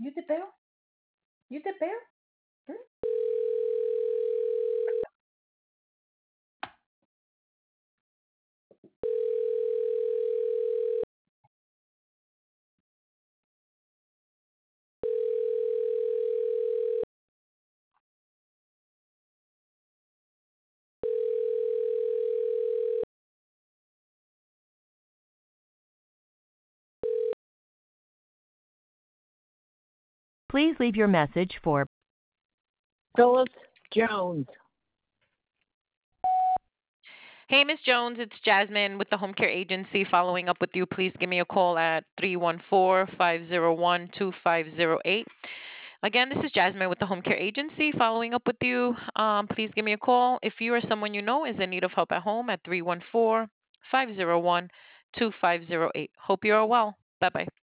¿Yo te pego? ¿Yo te pego? ¿Mm? Please leave your message for Phyllis Jones. Hey, Miss Jones, it's Jasmine with the Home Care Agency following up with you. Please give me a call at 314-501-2508. Again, this is Jasmine with the Home Care Agency following up with you. Please give me a call if you or someone you know is in need of help at home at 314-501-2508. Hope you are well. Bye-bye.